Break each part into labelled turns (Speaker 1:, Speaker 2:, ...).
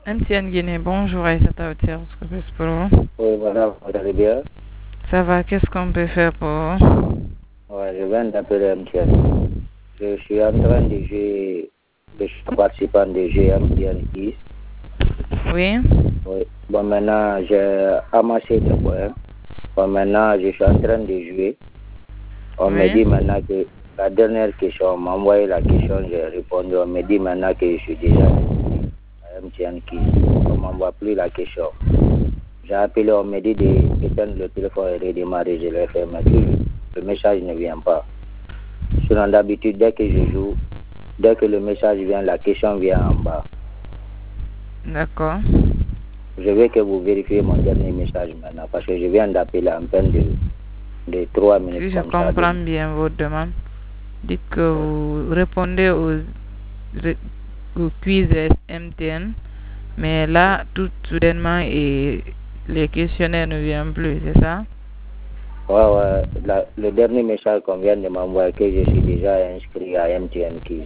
Speaker 1: MTN Guinée, bonjour Aïssata au service pour vous.
Speaker 2: Oui, voilà, vous allez bien?
Speaker 1: Ça va, qu'est-ce qu'on peut faire pour vous?
Speaker 2: Ouais, je viens d'appeler MTN. Je suis en train de jouer, je suis participant de jeu MTN Kiss.
Speaker 1: Oui.
Speaker 2: Oui. Bon, maintenant, j'ai amassé des points. Bon, maintenant, je suis en train de jouer. On me dit maintenant que la dernière question, on m'a envoyé la question, j'ai répondu. On me dit maintenant que je suis déjà à MTN Kiss. On ne m'envoie plus la question. J'ai appelé, on me dit d'éteindre le téléphone et redémarrer. Je l'ai fait, mais le message ne vient pas. Sinon, d'habitude, dès que je joue, dès que le message vient, la question vient en bas.
Speaker 1: D'accord.
Speaker 2: Je veux que vous vérifiez mon dernier message maintenant, parce que je viens d'appeler en peine de 3 minutes.
Speaker 1: Si je comprends bien votre demande, dites que vous répondez au quiz MTN, mais là, tout soudainement, les questionnaires ne viennent plus, c'est ça?
Speaker 2: Ouais, le dernier message qu'on vient de m'envoyer, que je suis déjà inscrit à MTN Kiss.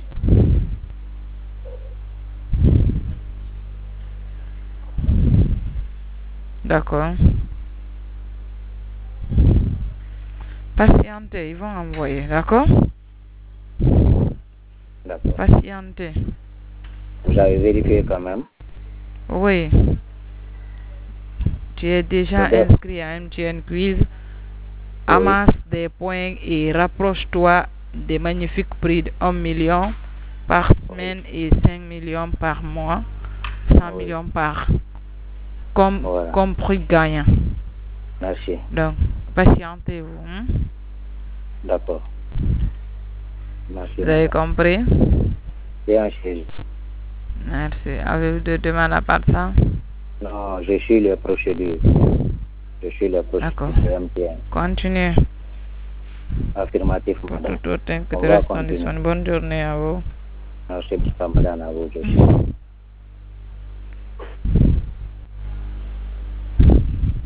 Speaker 1: D'accord. Patientez, ils vont envoyer, d'accord?
Speaker 2: D'accord.
Speaker 1: Patientez.
Speaker 2: Vous avez vérifié quand même?
Speaker 1: Oui. Tu es déjà inscrit à MTN Quiz. Amasse des points et rapproche-toi des magnifiques prix de 1 million par semaine et 5 millions par mois, 100 millions par comme prix gagnant.
Speaker 2: Merci.
Speaker 1: Donc, patientez-vous. Hein?
Speaker 2: D'accord. Merci.
Speaker 1: Vous avez compris?
Speaker 2: Bien sûr.
Speaker 1: Merci. Avez-vous de demandes à part ça?
Speaker 2: Non, je suis le procédure. Je suis le procédure de MTN.
Speaker 1: Continuez.
Speaker 2: Affirmatif, madame.
Speaker 1: Tout, que tu restes en bonne journée à vous.
Speaker 2: Merci, madame, à vous aussi.